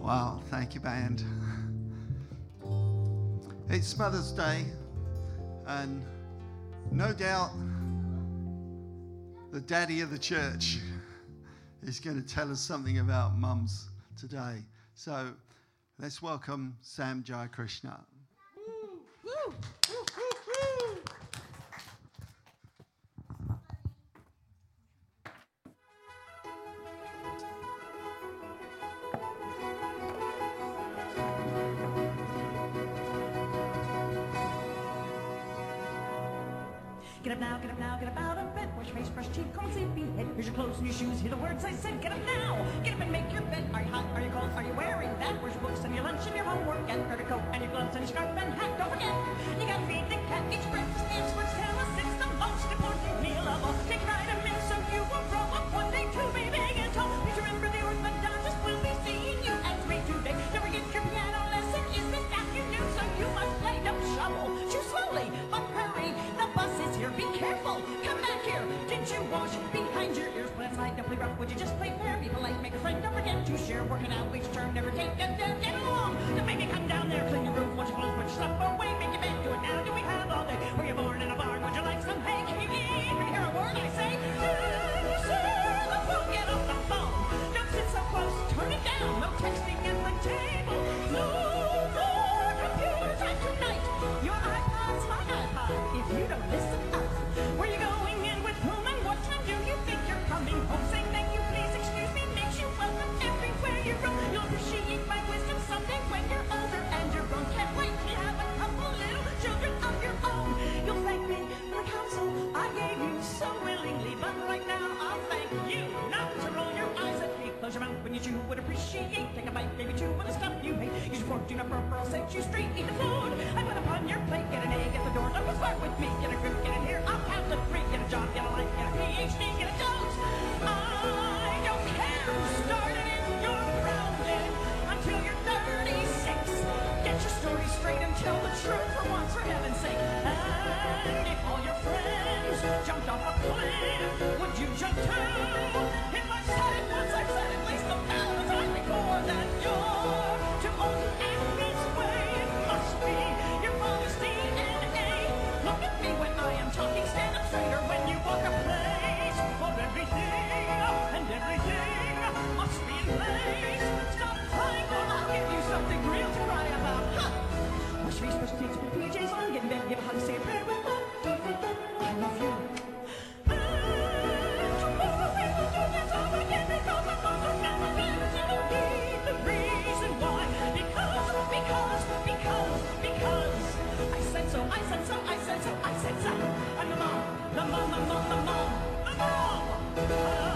Wow, thank you, band. It's Mother's Day, and no doubt the daddy of the church is going to tell us something about mums today. So let's welcome Sam Jayakrishna. Woo, woo, woo, woo, woo. Get up now, get up out of bed. Wash your face, brush teeth, comb sleepy head. Here's your clothes and your shoes, hear the words I said. Get up now, get up and make your bed. Are you hot, are you cold, are you wearing that? Where's your books and your lunch and your homework? And grab your coat and your gloves and your scarf and hat. Don't forget, you gotta feed the cat. Each breakfast is worth tell us it's the most important meal of all. Take vitamins so you won't grow up one day to be big and tall. Please remember the orthodontist will be seeing you at 3 today. Don't forget your piano lesson is this afternoon, so you must play. Don't shovel, chew slowly, but hurry. The bus is here, be careful. Come back here, did you wash behind your ears? When it's light, don't play rough, would you just play fair? Be polite, make a friend, don't forget to share. Working out each term, never take a dead. Get along, don't make me come down there. Clean your room, wash your clothes, put your stuff away. Make your bed, do it now, do we have all day? Were you born in a barn, would you like some hay? Can you even hear a word I say? Answer the phone, get off the phone. Don't sit so close, turn it down. No texting at the table. No more computer time tonight. Your iPod's my iPod. If you don't listen up, where you going and with whom and what time do you think you're coming home? Saying thank you, please, excuse me, makes you welcome everywhere you roam. You'll appreciate my wisdom someday when you're older and you're grown. Can't wait to have a couple little children of your own. You'll thank me for the counsel I gave you so willingly, but right now I'll thank you not to roll your eyes at me. Close your mouth when you chew, would appreciate. Take a bite, maybe chew with the stuff you hate. Use your fork, do not burp, or I'll set you straight. Eat the food I put upon your plate. Get an egg at the door, don't start with me. Get a grip, get in here, I'll count to 3. Get a job, get a life, get a PhD, get a dose. I don't care who started it, you're grounded until you're 36. Get your story straight and tell the truth for once, for heaven's sake. And if all your friends jumped off a cliff, would you jump too? If I said it once, I've said it at least 1,000 times before that you're too old to act this way. It must be your father's DNA. Look at me when I am talking, stand up straighter when you walk a place. For everything and everything must be in place. Stop crying or I'll give you something real to cry about. Huh. Wash your face, brush your teeth, put PJs on, get in bed, give a hug, say a prayer with love. I love you. Tomorrow we will do this all again because my thoughts are never better. You don't need the reason why. Because I said so, I said so, I said so, I said so. I'm the mom, the mom, the mom, the mom, the mom.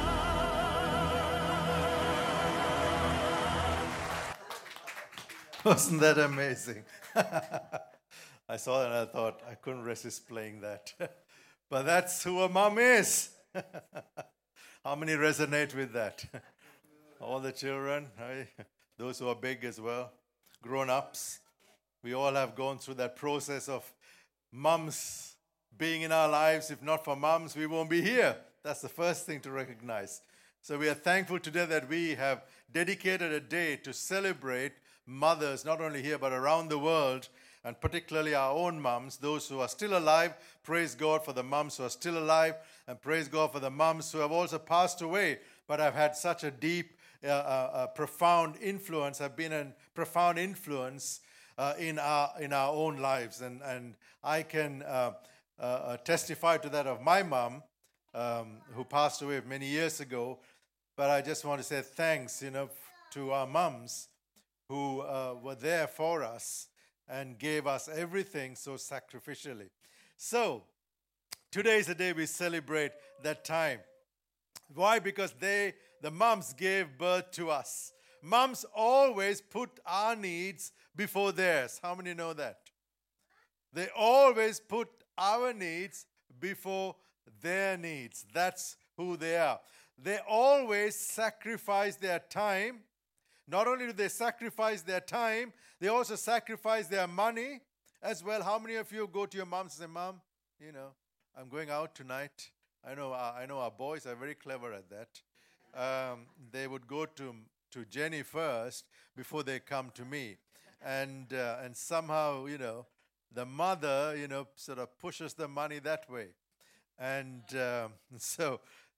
Wasn't that amazing? I saw that and I thought I couldn't resist playing that. But that's who a mom is. How many resonate with that? All the children, right? Those who are big as well, grown-ups. We all have gone through that process of mums being in our lives. If not for mums, we won't be here. That's the first thing to recognize. So we are thankful today that we have dedicated a day to celebrate mothers, not only here but around the world, and particularly our own mums, those who are still alive. Praise God for the mums who are still alive, and praise God for the mums who have also passed away, but have had such a deep, profound influence, have been a profound influence in our own lives. And I can testify to that of my mom, who passed away many years ago. But I just want to say thanks, to our mums who were there for us and gave us everything so sacrificially. So, today is the day we celebrate that time. Why? Because the mums gave birth to us. Mums always put our needs before theirs. How many know that? They always put our needs before their needs. That's who they are. They always sacrifice their time. Not only do they sacrifice their time, they also sacrifice their money as well. How many of you go to your mom and say, Mom, I'm going out tonight. I know our boys are very clever at that. They would go to to Jenny first before they come to me. And somehow, the mother, sort of pushes the money that way. And so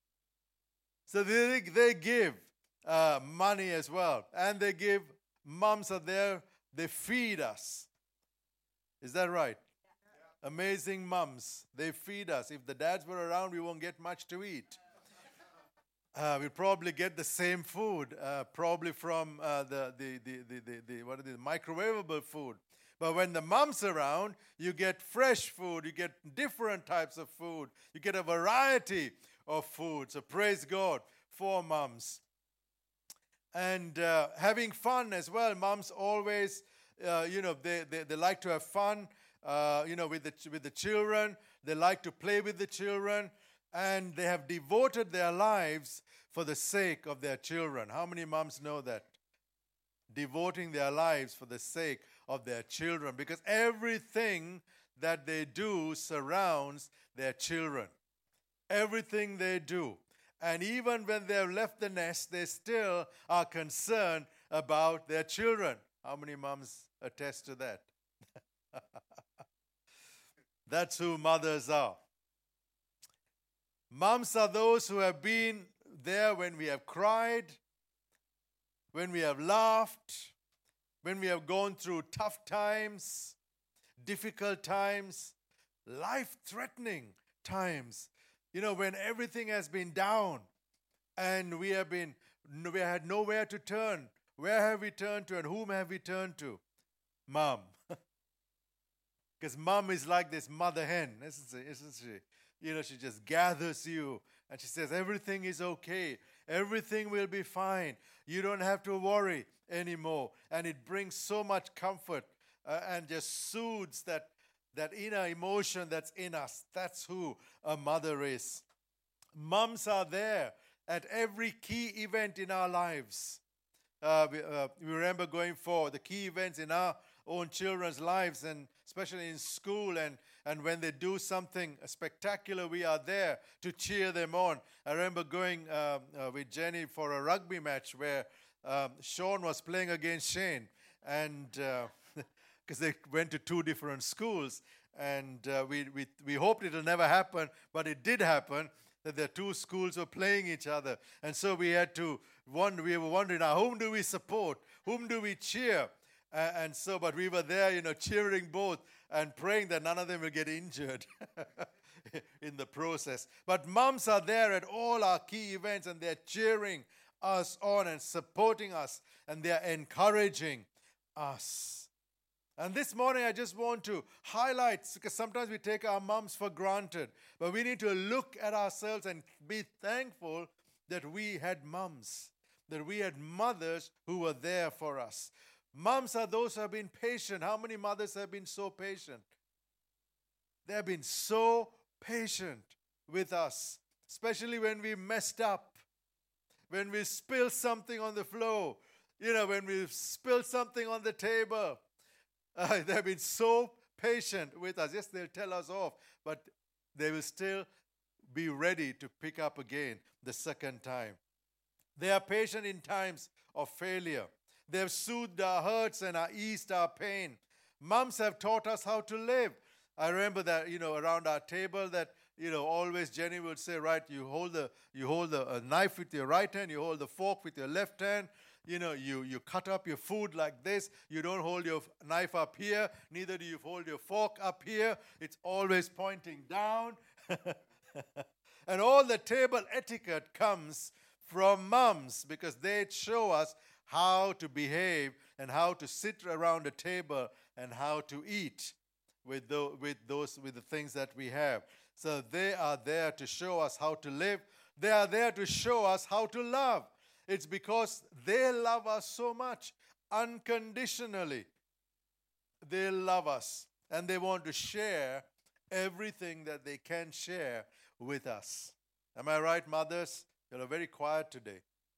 they give money as well. And they give, moms are there, they feed us. Is that right? Yeah. Amazing moms. They feed us. If the dads were around, we won't get much to eat. We'll probably get the same food, probably from the microwavable food. But when the mom's around, you get fresh food, you get different types of food, you get a variety of food. So praise God for moms. And having fun as well. Moms always, they like to have fun, with the children. They like to play with the children. And they have devoted their lives for the sake of their children. How many moms know that? Devoting their lives for the sake of their children. Because everything that they do surrounds their children. Everything they do. And even when they have left the nest, they still are concerned about their children. How many moms attest to that? That's who mothers are. Moms are those who have been there when we have cried, when we have laughed, when we have gone through tough times, difficult times, life-threatening times. When everything has been down and we had nowhere to turn. Where have we turned to and whom have we turned to? Mom. Because mom is like this mother hen, isn't she? She just gathers you and she says, everything is okay. Everything will be fine. You don't have to worry anymore. And it brings so much comfort and just soothes that inner emotion that's in us. That's who a mother is. Moms are there at every key event in our lives. We remember going for the key events in our own children's lives, and especially in school, and when they do something spectacular, we are there to cheer them on. I remember going with Jenny for a rugby match where Sean was playing against Shane, and because they went to two different schools, and we hoped it will never happen, but it did happen, that the two schools were playing each other. And so we were wondering, now, whom do we support? Whom do we cheer? But we were there, cheering both and praying that none of them will get injured in the process. But moms are there at all our key events, and they're cheering us on and supporting us, and they're encouraging us. And this morning I just want to highlight, because sometimes we take our moms for granted, but we need to look at ourselves and be thankful that we had moms, that we had mothers who were there for us. Moms are those who have been patient. How many mothers have been so patient? They have been so patient with us, especially when we messed up, when we spilled something on the floor, when we spilled something on the table. They have been so patient with us. Yes, they'll tell us off, but they will still be ready to pick up again the second time. They are patient in times of failure. They have soothed our hurts and eased our pain. Moms have taught us how to live. I remember that, around our table that, always Jenny would say, right, you hold a knife with your right hand, you hold the fork with your left hand. You cut up your food like this. You don't hold your knife up here. Neither do you hold your fork up here. It's always pointing down. And all the table etiquette comes from moms, because they show us how to behave and how to sit around a table and how to eat with the things that we have. So they are there to show us how to live. They are there to show us how to love. It's because they love us so much, unconditionally. They love us, and they want to share everything that they can share with us. Am I right, mothers? You're very quiet today.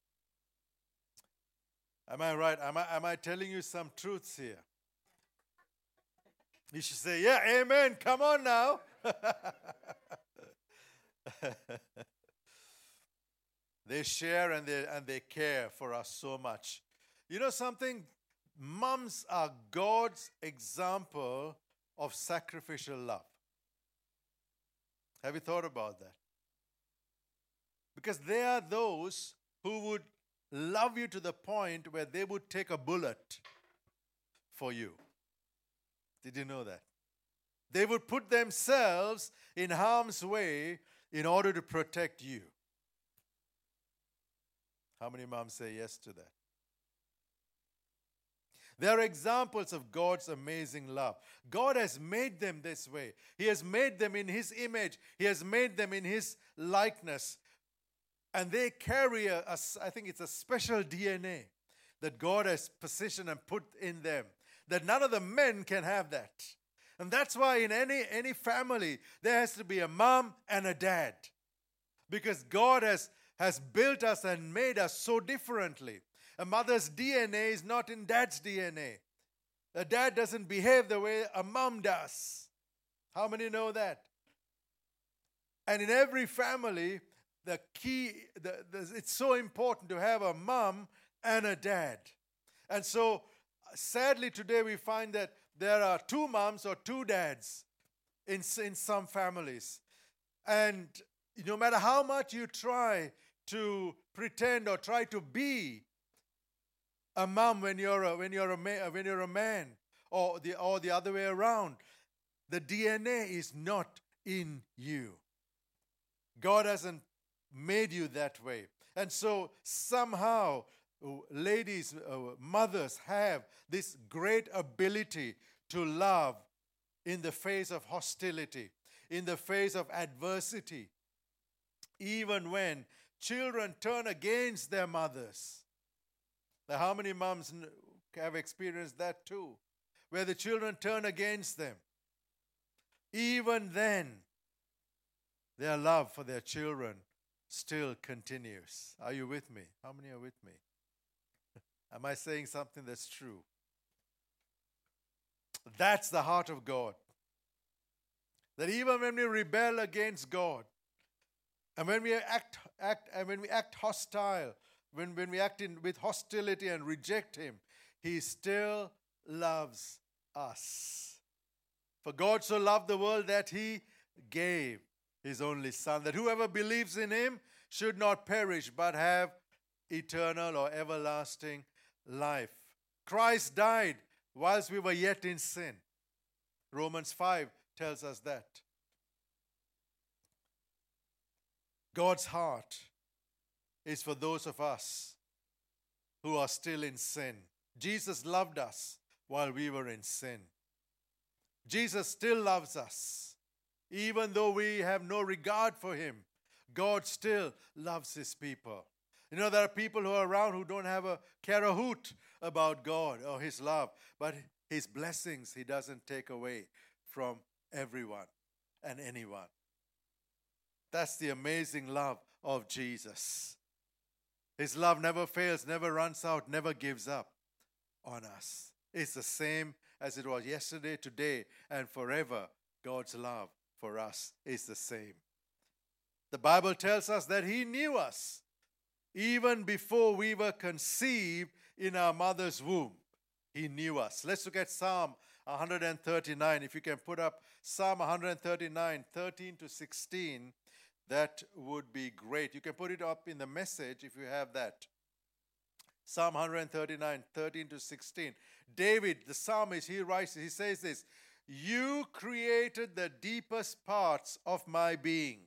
Am I right? Am I telling you some truths here? You should say, yeah, amen. Come on now. They share and they care for us so much. You know something? Moms are God's example of sacrificial love. Have you thought about that? Because they are those who would love you to the point where they would take a bullet for you. Did you know that? They would put themselves in harm's way in order to protect you. How many moms say yes to that? They are examples of God's amazing love. God has made them this way. He has made them in His image. He has made them in His likeness. And they carry I think it's a special DNA that God has positioned and put in them, that none of the men can have that. And that's why in any family, there has to be a mom and a dad. Because God has built us and made us so differently. A mother's DNA is not in dad's DNA. A dad doesn't behave the way a mom does. How many know that? And in every family, the key, it's so important to have a mom and a dad. And so, sadly today we find that there are two moms or two dads in some families. And no matter how much you try to pretend or try to be a mom when you're a man, or the other way around, the DNA is not in you. God hasn't made you that way. And so somehow ladies, mothers have this great ability to love in the face of hostility, in the face of adversity, even when children turn against their mothers. Now, how many moms have experienced that too? Where the children turn against them. Even then, their love for their children still continues. Are you with me? How many are with me? Am I saying something that's true? That's the heart of God. That even when we rebel against God, and when we act hostile, when we act with hostility and reject Him, He still loves us. For God so loved the world that He gave His only Son, that whoever believes in Him should not perish but have eternal or everlasting life. Christ died whilst we were yet in sin. Romans 5 tells us that. God's heart is for those of us who are still in sin. Jesus loved us while we were in sin. Jesus still loves us. Even though we have no regard for Him, God still loves His people. You know, there are people who are around who don't care a hoot about God or His love, but His blessings He doesn't take away from everyone and anyone. That's the amazing love of Jesus. His love never fails, never runs out, never gives up on us. It's the same as it was yesterday, today, and forever. God's love for us is the same. The Bible tells us that He knew us even before we were conceived in our mother's womb. He knew us. Let's look at Psalm 139. If you can put up Psalm 139, 13 to 16, that would be great. You can put it up in the Message if you have that. Psalm 139, 13 to 16. David, the psalmist, he says this: You created the deepest parts of my being.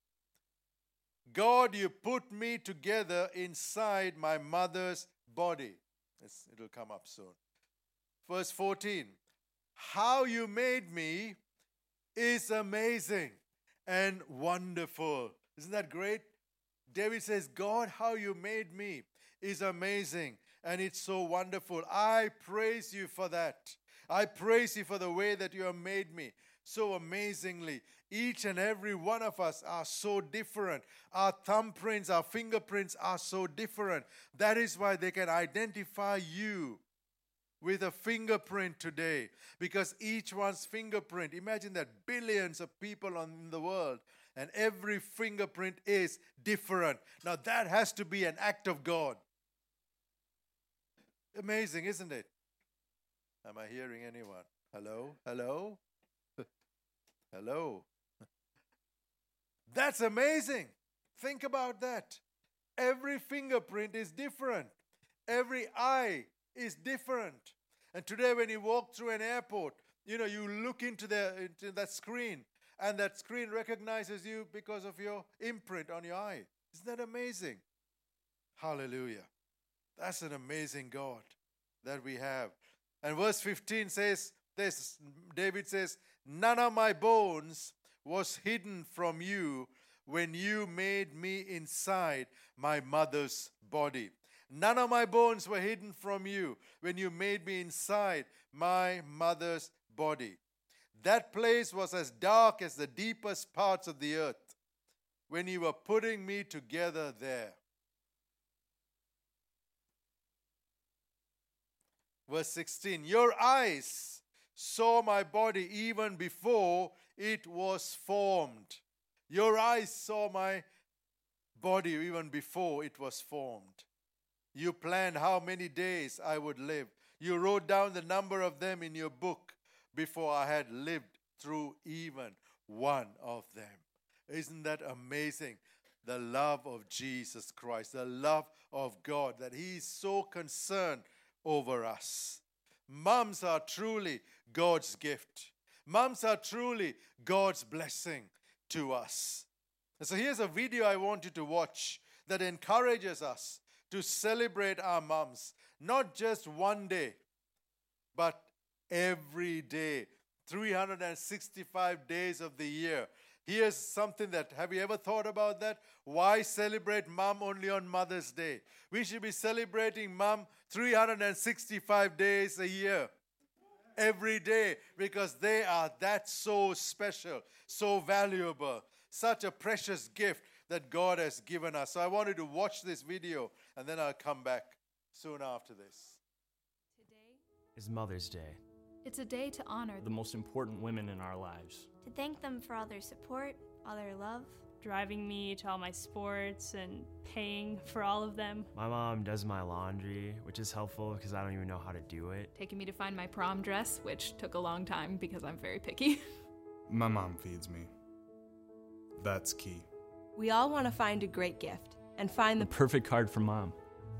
God, you put me together inside my mother's body. It'll come up soon. Verse 14. How you made me is amazing and wonderful. Isn't that great? David says, God, how you made me is amazing and it's so wonderful. I praise you for that. I praise you for the way that you have made me so amazingly. Each and every one of us are so different. Our thumbprints, our fingerprints are so different. That is why they can identify you with a fingerprint today, because each one's fingerprint, imagine that billions of people in the world, And every fingerprint is different. Now that has to be an act of God. Amazing, isn't it? Am I hearing anyone? Hello? Hello? Hello? That's amazing. Think about that. Every fingerprint is different. Every eye is different. And today when you walk through an airport, you look into that screen, and that screen recognizes you because of your imprint on your eye. Isn't that amazing? Hallelujah. That's an amazing God that we have. And verse 15 says this, David says, "None of my bones was hidden from you when you made me inside my mother's body." None of my bones were hidden from you when you made me inside my mother's body. That place was as dark as the deepest parts of the earth when you were putting me together there. Verse 16, "Your eyes saw my body even before it was formed." Your eyes saw my body even before it was formed. You planned how many days I would live. You wrote down the number of them in your book before I had lived through even one of them. Isn't that amazing? The love of Jesus Christ, the love of God, that He is so concerned over us. Moms are truly God's gift. Moms are truly God's blessing to us. And so here's a video I want you to watch that encourages us to celebrate our moms, not just one day, but every day, 365 days of the year. Here's something that, have you ever thought about that? Why celebrate mom only on Mother's Day? We should be celebrating mom 365 days a year. Every day, because they are that so special, so valuable, such a precious gift that God has given us. So I wanted to watch this video, and then I'll come back soon after this. Today is Mother's Day. it's a day to honor The most important women in our lives. To thank them for all their support, all their love. driving me to all my sports and paying for all of them. My mom does my laundry, which is helpful because I don't even know how to do it. taking me to find my prom dress, which took a long time because I'm very picky. My mom feeds me. That's key. We all want to find a great gift and find The perfect card for mom.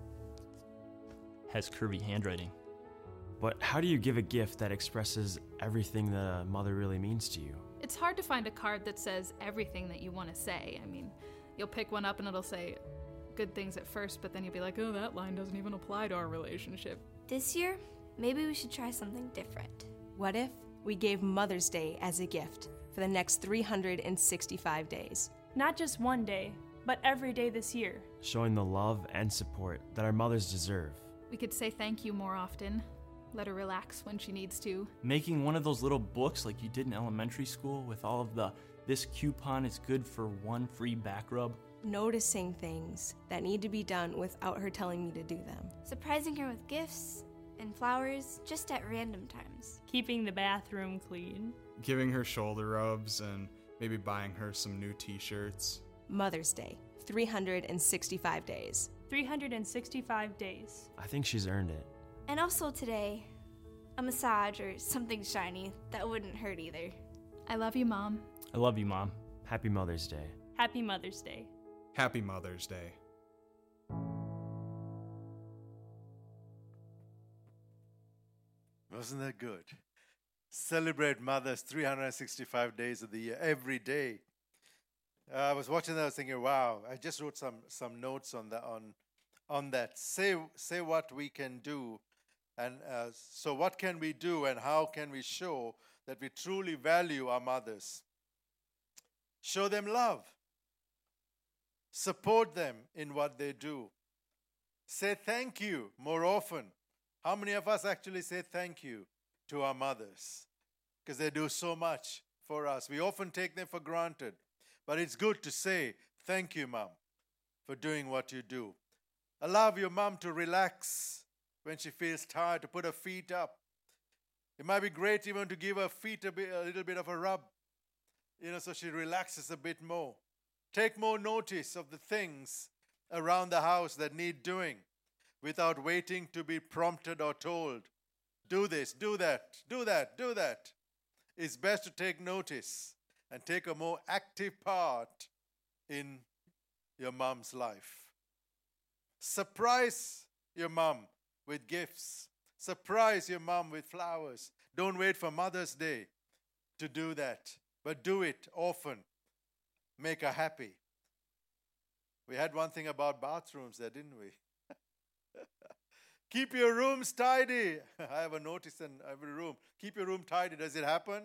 Has curvy handwriting. But how do you give a gift that expresses everything that a mother really means to you? It's hard to find a card that says everything that you want to say. I mean, you'll pick one up and it'll say good things at first, but then you'll be like, oh, that line doesn't even apply to our relationship. This year, maybe we should try something different. What if we gave Mother's Day as a gift for the next 365 days? Not just one day, but every day this year. Showing the love and support that our mothers deserve. We could say thank you more often. Let her relax when she needs to. Making one of those little books like you did in elementary school with all of the, this coupon is good for one free back rub. Noticing things that need to be done without her telling me to do them. Surprising her with gifts and flowers just at random times. Keeping the bathroom clean. Giving her shoulder rubs and maybe buying her some new t-shirts. Mother's Day, 365 days. 365 days. I think she's earned it. And also today, a massage or something shiny that wouldn't hurt either. I love you, Mom. I love you, Mom. Happy Mother's Day. Happy Mother's Day. Happy Mother's Day. Wasn't that good? Celebrate mothers 365 days of the year, every day. I was watching that, I was thinking, wow, I just wrote some notes on that. Say what we can do. And so what can we do and how can we show that we truly value our mothers? Show them love. Support them in what they do. Say thank you more often. How many of us actually say thank you to our mothers? Because they do so much for us. We often take them for granted. But it's good to say thank you, Mom, for doing what you do. Allow your mom to relax when she feels tired, to put her feet up. It might be great even to give her feet a little bit of a rub. So she relaxes a bit more. Take more notice of the things around the house that need doing without waiting to be prompted or told. Do this, do that, do that, do that. It's best to take notice and take a more active part in your mom's life. Surprise your mom with gifts. Surprise your mom with flowers. Don't wait for Mother's Day to do that, but do it often. Make her happy. We had one thing about bathrooms there, didn't we? Keep your rooms tidy. I have a notice in every room. Keep your room tidy. Does it happen?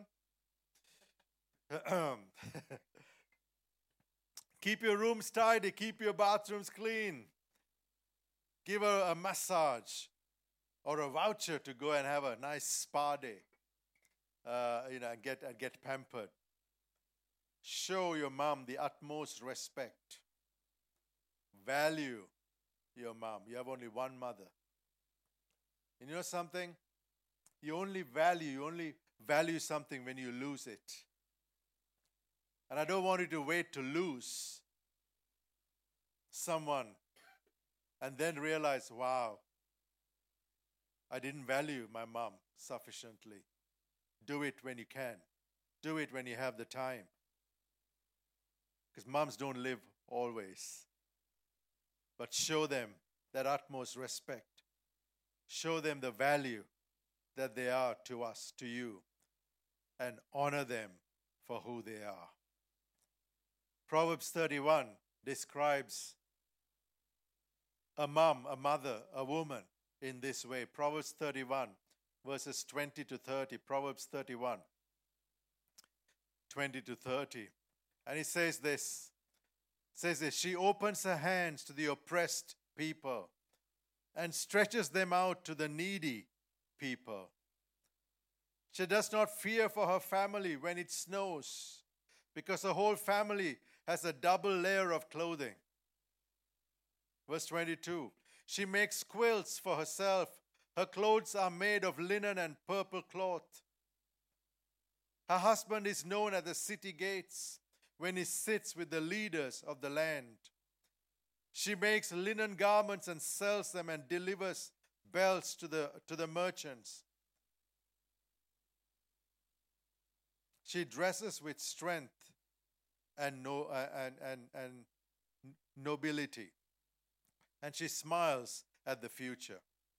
Keep your rooms tidy. Keep your bathrooms clean. Give her a massage or a voucher to go and have a nice spa day. And get pampered. Show your mom the utmost respect. Value your mom. You have only one mother. And you know something? You only value something when you lose it. And I don't want you to wait to lose someone and then realize, wow, I didn't value my mom sufficiently. Do it when you can. Do it when you have the time. Because moms don't live always. But show them that utmost respect. Show them the value that they are to us, to you, and honor them for who they are. Proverbs 31 describes a mom, a mother, a woman in this way. Proverbs 31, verses 20 to 30. Proverbs 31, 20 to 30. And it says this. She opens her hands to the oppressed people and stretches them out to the needy people. She does not fear for her family when it snows, because her whole family has a double layer of clothing. Verse 22, she makes quilts for herself. Her clothes are made of linen and purple cloth. Her husband is known at the city gates when he sits with the leaders of the land. She makes linen garments and sells them and delivers belts to the merchants. She dresses with strength and nobility. And she smiles at the future.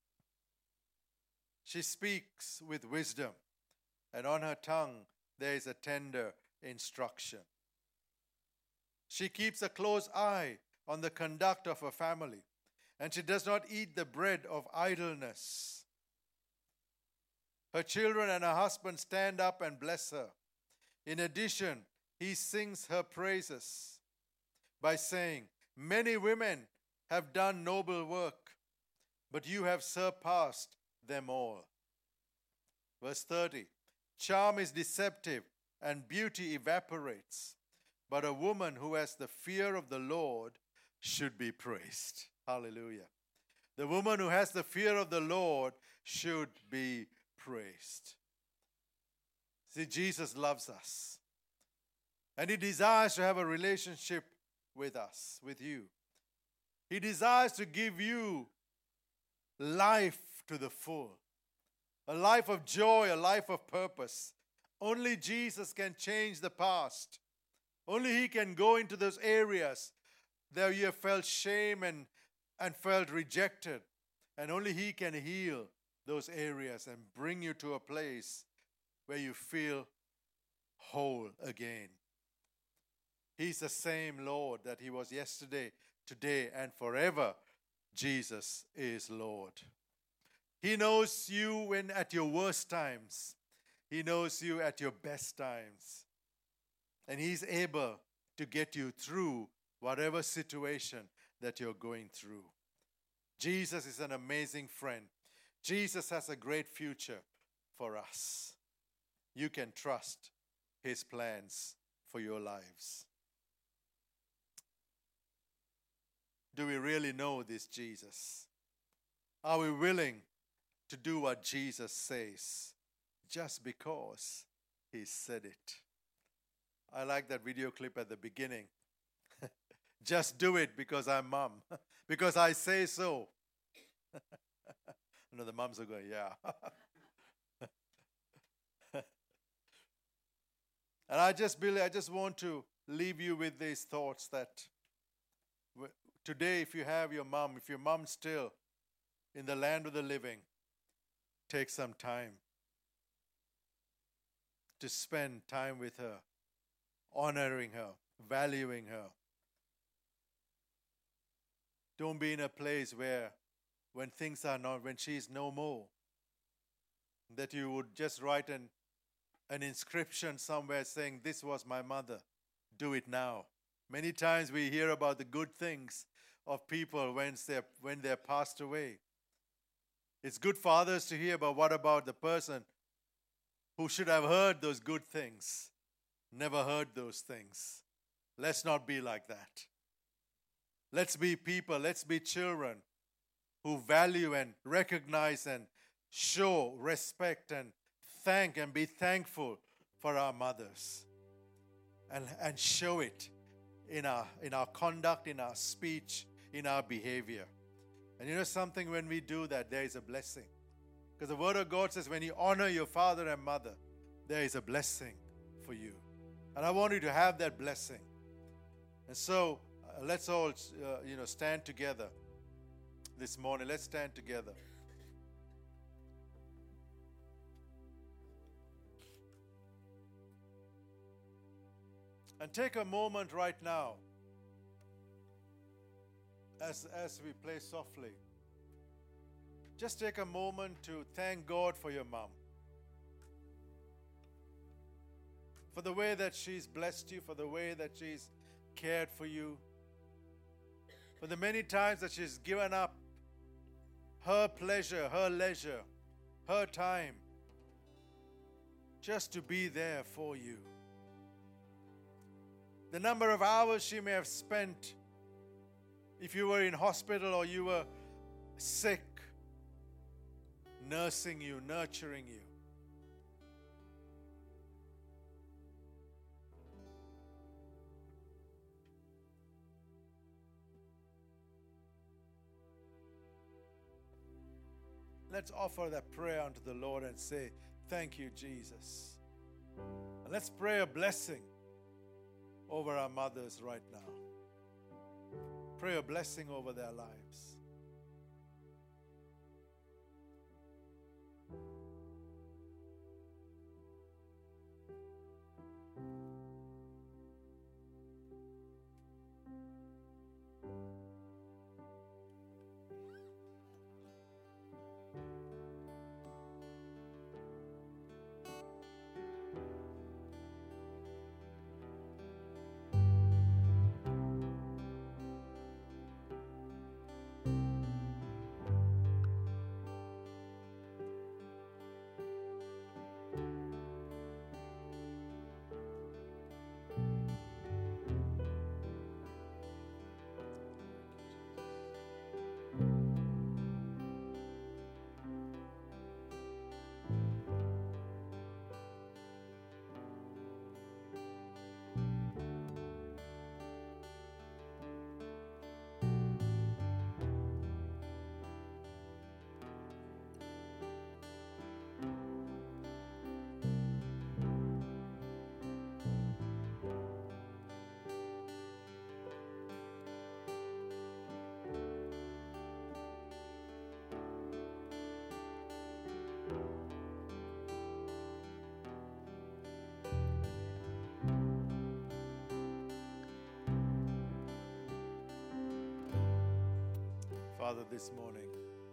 She speaks with wisdom, and on her tongue there is a tender instruction. She keeps a close eye on the conduct of her family, and she does not eat the bread of idleness. Her children and her husband stand up and bless her. In addition, he sings her praises by saying, many women have done noble work, but you have surpassed them all. Verse 30, charm is deceptive and beauty evaporates, but a woman who has the fear of the Lord should be praised. Hallelujah. The woman who has the fear of the Lord should be praised. See, Jesus loves us. And he desires to have a relationship with us, with you. He desires to give you life to the full. A life of joy, a life of purpose. Only Jesus can change the past. Only he can go into those areas that you have felt shame and felt rejected. And only he can heal those areas and bring you to a place where you feel whole again. He's the same Lord that he was yesterday, today, and forever. Jesus is Lord. He knows you when at your worst times. He knows you at your best times. And he's able to get you through whatever situation that you're going through. Jesus is an amazing friend. Jesus has a great future for us. You can trust his plans for your lives. Do we really know this Jesus? Are we willing to do what Jesus says just because he said it? I like that video clip at the beginning. Just do it because I'm mom. Because I say so. The moms are going, yeah. And I just want to leave you with these thoughts that today, if you have your mom, if your mom's still in the land of the living, take some time to spend time with her, honoring her, valuing her. Don't be in a place where when things are not, when she's no more, that you would just write an inscription somewhere saying, this was my mother, do it now. Many times we hear about the good things of people when they're passed away. It's good for others to hear, but what about the person who should have heard those good things, never heard those things? Let's not be like that. Let's be people, let's be children who value and recognize and show respect and thank and be thankful for our mothers. And show it in our conduct, in our speech, in our behavior. And you know something, when we do that, there is a blessing. Because the Word of God says when you honor your father and mother, there is a blessing for you. And I want you to have that blessing. And so let's all stand together this morning. Let's stand together. And take a moment right now as we play softly. Just take a moment to thank God for your mom. For the way that she's blessed you, for the way that she's cared for you, for the many times that she's given up her pleasure, her leisure, her time, just to be there for you. The number of hours she may have spent if you were in hospital or you were sick, nursing you, nurturing you. Let's offer that prayer unto the Lord and say, thank you, Jesus. And let's pray a blessing over our mothers right now. Pray a blessing over their lives. Father, this morning,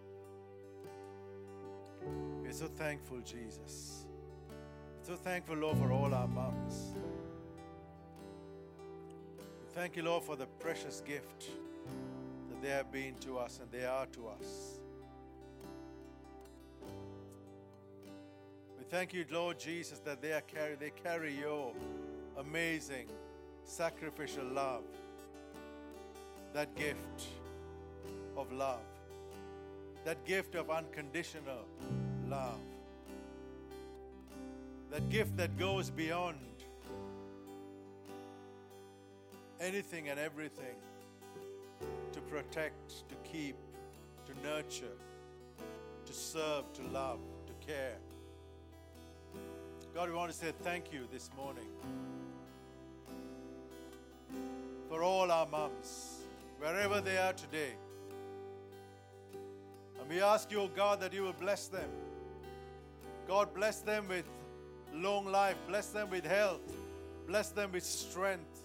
we're so thankful, Jesus. So thankful, Lord, for all our moms. Thank you, Lord, for the precious gift that they have been to us and they are to us. We thank you, Lord Jesus, that they carry your amazing sacrificial love, that gift of love, that gift of unconditional love, that gift that goes beyond anything and everything to protect, to keep, to nurture, to serve, to love, to care. God, we want to say thank you this morning for all our moms, wherever they are today. And we ask you, oh God, that you will bless them. God, bless them with long life. Bless them with health. Bless them with strength.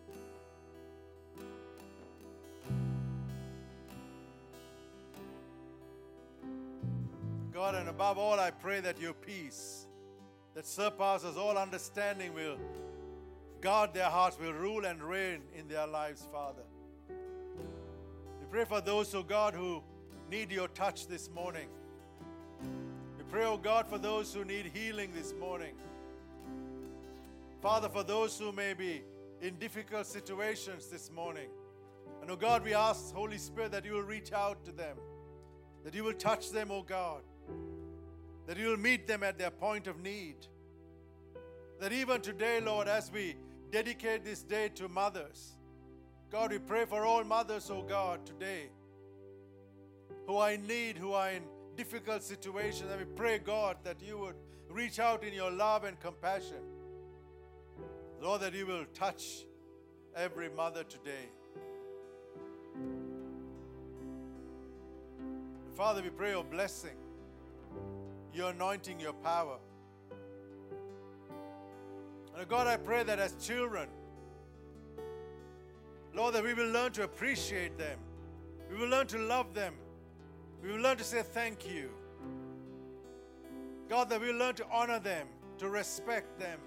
God, and above all, I pray that your peace that surpasses all understanding will guard their hearts, will rule and reign in their lives, Father. We pray for those, oh God, who need your touch this morning. We pray, oh God, for those who need healing this morning. Father, for those who may be in difficult situations this morning. And oh God, we ask, Holy Spirit, that you will reach out to them, that you will touch them, oh God, that you will meet them at their point of need. That even today, Lord, as we dedicate this day to mothers, God, we pray for all mothers, oh God, today, who are in need, who are in difficult situations. And we pray, God, that you would reach out in your love and compassion. Lord, that you will touch every mother today. And Father, we pray your blessing, your anointing, your power. And God, I pray that as children, Lord, that we will learn to appreciate them. We will learn to love them. We will learn to say thank you. God, that we will learn to honor them, to respect them.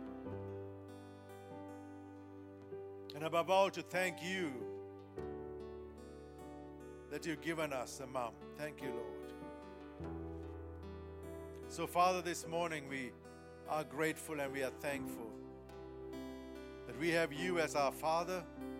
And above all, to thank you that you've given us a mom. Thank you, Lord. So, Father, this morning we are grateful and we are thankful that we have you as our Father,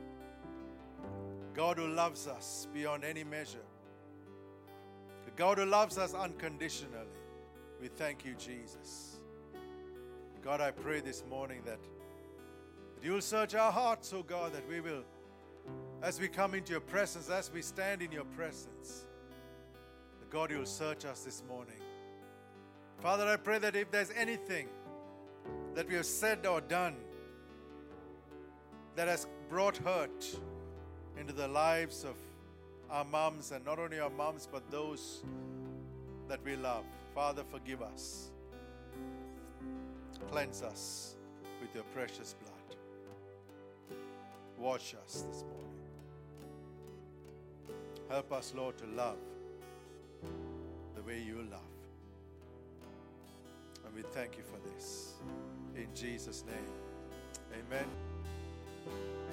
God who loves us beyond any measure, the God who loves us unconditionally. We thank you, Jesus. God, I pray this morning that you will search our hearts, oh God, that we will, as we come into your presence, as we stand in your presence, that God, you will search us this morning. Father, I pray that if there's anything that we have said or done that has brought hurt into the lives of our moms, and not only our moms, but those that we love, Father, forgive us. Cleanse us with your precious blood. Wash us this morning. Help us, Lord, to love the way you love. And we thank you for this. In Jesus' name, amen.